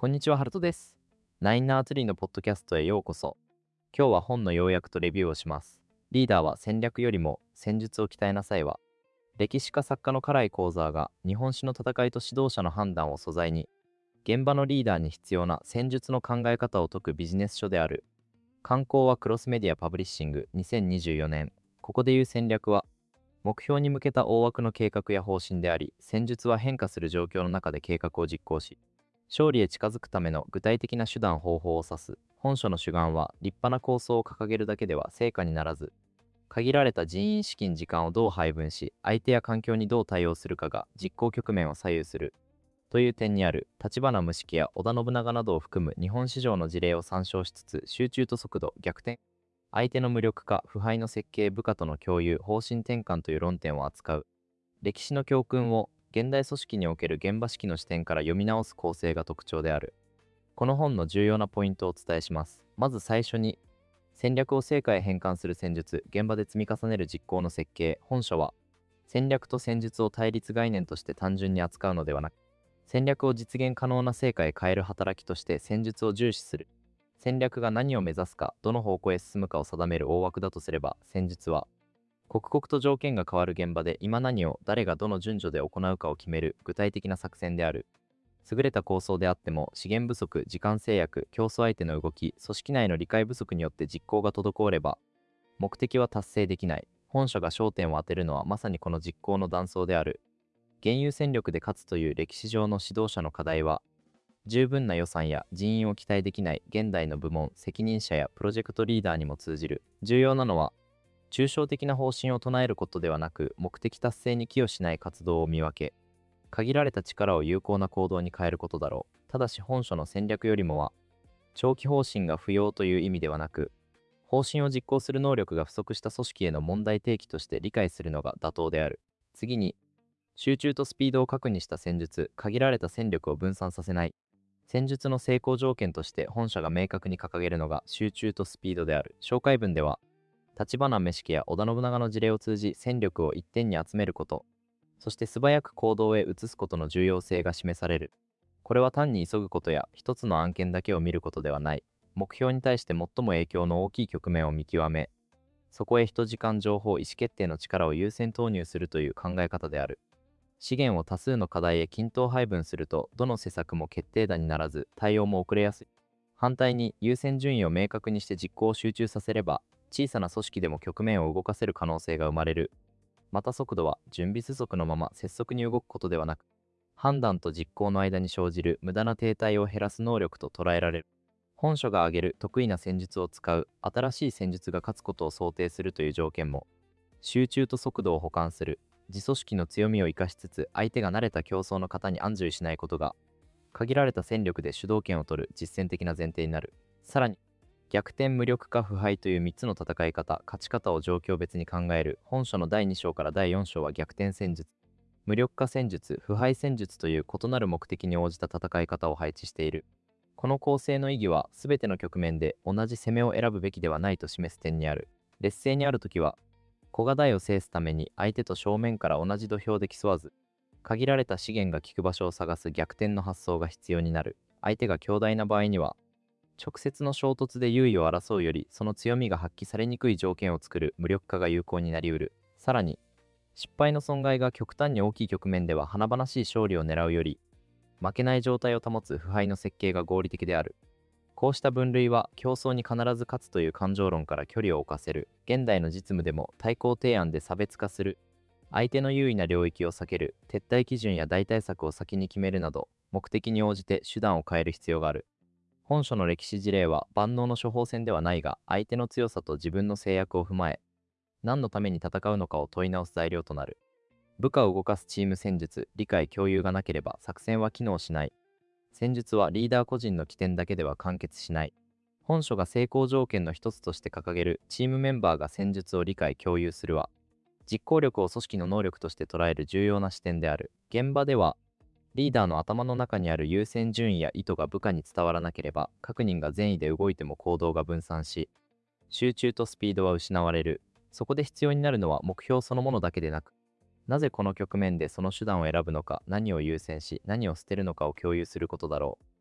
こんにちは、ハルトです。ナインナーツリーのポッドキャストへようこそ。今日は本の要約とレビューをします。リーダーは戦略よりも戦術を鍛えなさいは、歴史家作家の唐井幸沢が日本史の戦いと指導者の判断を素材に、現場のリーダーに必要な戦術の考え方を説くビジネス書である。刊行はクロスメディアパブリッシング2024年。ここでいう戦略は、目標に向けた大枠の計画や方針であり、戦術は変化する状況の中で計画を実行し、勝利へ近づくための具体的な手段方法を指す。本書の主眼は立派な構想を掲げるだけでは成果にならず、限られた人員資金時間をどう配分し、相手や環境にどう対応するかが実行局面を左右するという点にある。立花無色や織田信長などを含む日本市場の事例を参照しつつ、集中と速度、逆転、相手の無力化、腐敗の設計、部下との共有、方針転換という論点を扱う。歴史の教訓を現代組織における現場指揮の視点から読み直す構成が特徴である。この本の重要なポイントをお伝えします。まず最初に、戦略を成果へ変換する戦術、現場で積み重ねる実行の設計。本書は、戦略と戦術を対立概念として単純に扱うのではなく、戦略を実現可能な成果へ変える働きとして戦術を重視する。戦略が何を目指すか、どの方向へ進むかを定める大枠だとすれば、戦術は、刻々と条件が変わる現場で今何を誰がどの順序で行うかを決める具体的な作戦である。優れた構想であっても資源不足、時間制約、競争相手の動き、組織内の理解不足によって実行が滞れば、目的は達成できない。本書が焦点を当てるのはまさにこの実行の断層である。現有戦力で勝つという歴史上の指導者の課題は、十分な予算や人員を期待できない現代の部門、責任者やプロジェクトリーダーにも通じる。重要なのは、抽象的な方針を唱えることではなく、目的達成に寄与しない活動を見分け、限られた力を有効な行動に変えることだろう。ただし本書の戦略よりもは、長期方針が不要という意味ではなく、方針を実行する能力が不足した組織への問題提起として理解するのが妥当である。次に、集中とスピードを核にした戦術、限られた戦力を分散させない。戦術の成功条件として本社が明確に掲げるのが集中とスピードである。紹介文では、立花目式や織田信長の事例を通じ戦力を一点に集めること、そして素早く行動へ移すことの重要性が示される。これは単に急ぐことや一つの案件だけを見ることではない。目標に対して最も影響の大きい局面を見極め、そこへ人時間情報意思決定の力を優先投入するという考え方である。資源を多数の課題へ均等配分すると、どの施策も決定打にならず、対応も遅れやすい。反対に、優先順位を明確にして実行を集中させれば、小さな組織でも局面を動かせる可能性が生まれる。また速度は、準備不足のまま拙速に動くことではなく、判断と実行の間に生じる無駄な停滞を減らす能力と捉えられる。本書が挙げる得意な戦術を使う、新しい戦術が勝つことを想定するという条件も、集中と速度を補完する。自組織の強みを生かしつつ、相手が慣れた競争の型に安住しないことが、限られた戦力で主導権を取る実践的な前提になる。さらに、逆転、無力化、腐敗という3つの戦い方、勝ち方を状況別に考える。本書の第2章から第4章は逆転戦術、無力化戦術、腐敗戦術という異なる目的に応じた戦い方を配置している。この構成の意義は、すべての局面で同じ攻めを選ぶべきではないと示す点にある。劣勢にあるときは、小が大を制すために相手と正面から同じ土俵で競わず、限られた資源が効く場所を探す逆転の発想が必要になる。相手が強大な場合には、直接の衝突で優位を争うより、その強みが発揮されにくい条件を作る無力化が有効になりうる。さらに、失敗の損害が極端に大きい局面では華々しい勝利を狙うより、負けない状態を保つ腐敗の設計が合理的である。こうした分類は競争に必ず勝つという感情論から距離を置かせる。現代の実務でも対抗提案で差別化する。相手の優位な領域を避ける。撤退基準や代替策を先に決めるなど、目的に応じて手段を変える必要がある。本書の歴史事例は万能の処方箋ではないが、相手の強さと自分の制約を踏まえ、何のために戦うのかを問い直す材料となる。部下を動かすチーム戦術、理解共有がなければ作戦は機能しない。戦術はリーダー個人の起点だけでは完結しない。本書が成功条件の一つとして掲げるチームメンバーが戦術を理解共有するは、実行力を組織の能力として捉える重要な視点である。現場では、リーダーの頭の中にある優先順位や意図が部下に伝わらなければ、各人が善意で動いても行動が分散し、集中とスピードは失われる。そこで必要になるのは目標そのものだけでなく、なぜこの局面でその手段を選ぶのか、何を優先し、何を捨てるのかを共有することだろう。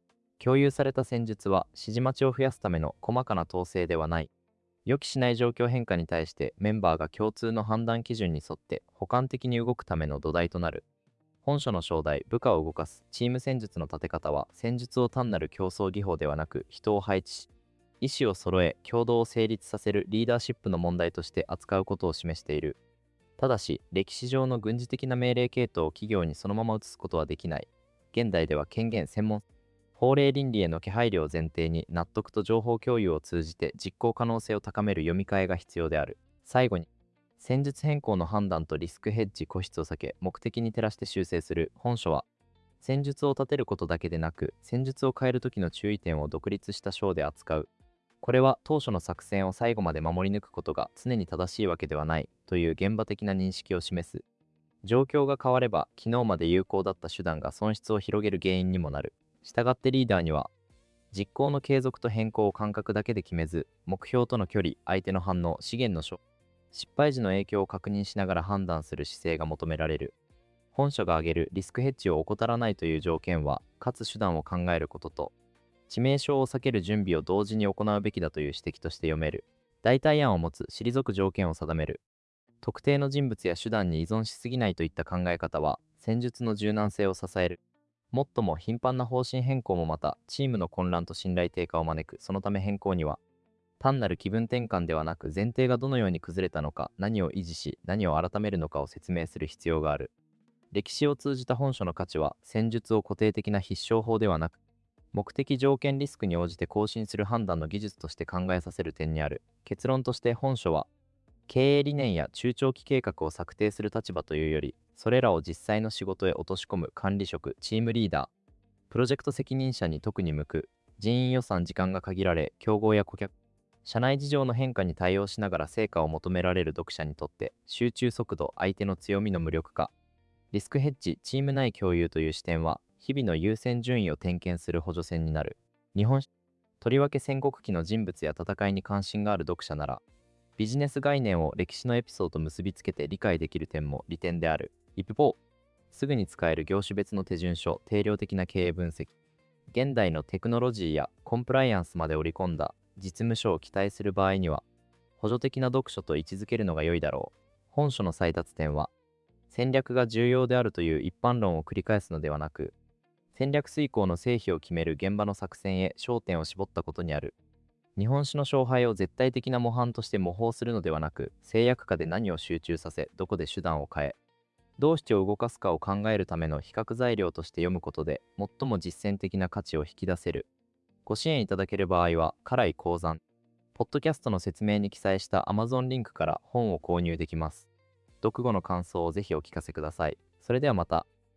共有された戦術は指示待ちを増やすための細かな統制ではない。予期しない状況変化に対してメンバーが共通の判断基準に沿って補完的に動くための土台となる。本書の章題、部下を動かすチーム戦術の立て方は、戦術を単なる競争技法ではなく、人を配置し、意思を揃え、共同を成立させるリーダーシップの問題として扱うことを示している。ただし、歴史上の軍事的な命令系統を企業にそのまま移すことはできない。現代では権限専門、法令倫理への気配慮を前提に納得と情報共有を通じて実行可能性を高める読み替えが必要である。最後に、戦術変更の判断とリスクヘッジ固執を避け、目的に照らして修正する。本書は、戦術を立てることだけでなく、戦術を変える時の注意点を独立した章で扱う。これは当初の作戦を最後まで守り抜くことが常に正しいわけではないという現場的な認識を示す。状況が変われば、昨日まで有効だった手段が損失を広げる原因にもなる。したがってリーダーには、実行の継続と変更を感覚だけで決めず、目標との距離、相手の反応、資源の失敗時の影響を確認しながら判断する姿勢が求められる。本書が挙げるリスクヘッジを怠らないという条件は、かつ手段を考えることと、致命傷を避ける準備を同時に行うべきだという指摘として読める。代替案を持つ、退く条件を定める。特定の人物や手段に依存しすぎないといった考え方は、戦術の柔軟性を支える。もっとも頻繁な方針変更もまた、チームの混乱と信頼低下を招く。そのため変更には、単なる気分転換ではなく、前提がどのように崩れたのか、何を維持し、何を改めるのかを説明する必要がある。歴史を通じた本書の価値は、戦術を固定的な必勝法ではなく、目的条件リスクに応じて更新する判断の技術として考えさせる点にある。結論として本書は、経営理念や中長期計画を策定する立場というより、それらを実際の仕事へ落とし込む管理職、チームリーダー、プロジェクト責任者に特に向く。人員予算時間が限られ、競合や顧客、社内事情の変化に対応しながら成果を求められる読者にとって、集中速度、相手の強みの無力化、リスクヘッジ、チーム内共有という視点は、日々の優先順位を点検する補助線になる。日本、とりわけ戦国期の人物や戦いに関心がある読者なら、ビジネス概念を歴史のエピソードと結びつけて理解できる点も利点である。一方、すぐに使える業種別の手順書、定量的な経営分析、現代のテクノロジーやコンプライアンスまで織り込んだ実務書を期待する場合には、補助的な読書と位置づけるのが良いだろう。本書の採達点は、戦略が重要であるという一般論を繰り返すのではなく、戦略遂行の成否を決める現場の作戦へ焦点を絞ったことにある。日本史の勝敗を絶対的な模範として模倣するのではなく、制約下で何を集中させ、どこで手段を変え、どうして動かすかを考えるための比較材料として読むことで、最も実践的な価値を引き出せる。ご支援いただける場合は、家来鉱山、ポッドキャストの説明に記載した Amazon リンクから本を購入できます。読後の感想をぜひお聞かせください。それではまた。